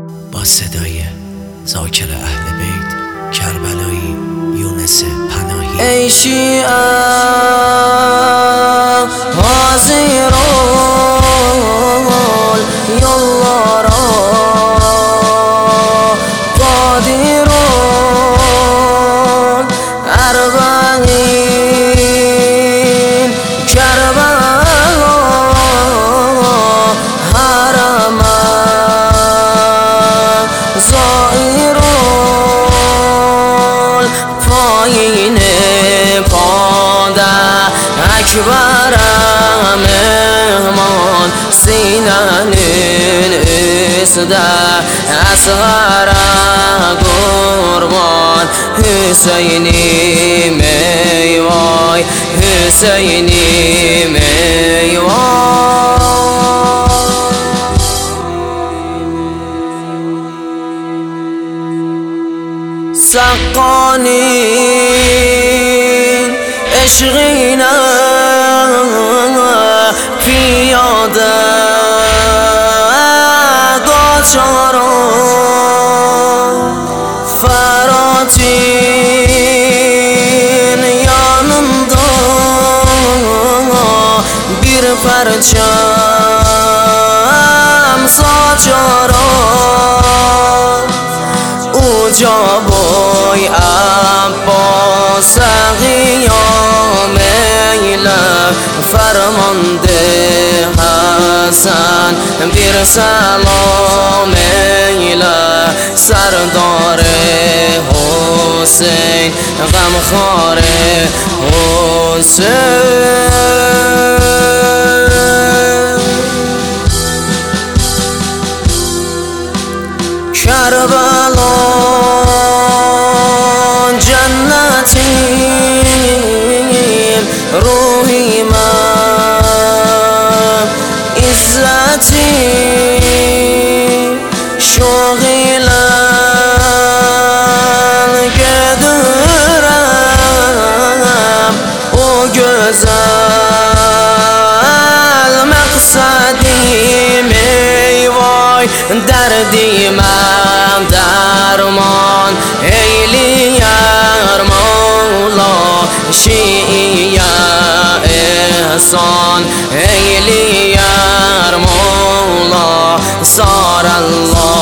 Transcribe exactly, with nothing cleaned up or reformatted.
با صدای ذاکر اهل بیت کربلایی یونس پناهی. ای شیعه حاضران یالله را قادران اربعین کربلا حرم زائران پایین پاده اکبر مهمان سینن اسده اصغر قربان حسینی میوای حسینی میوای سقانی عشقینا پیاده قاچاران فراتین yanında bir parçam saçaran uca boy Abbas qiyam eyle فرمانده حسن bir سلام eyle سردار حسین غمخوار حسین کربلا جنتیم روحی من عزتی şoğilen gedirem o güzel maqsadim ey vay derdimem derman eyleyar Mevla şiye ihsan eyleyar Mevla sarallah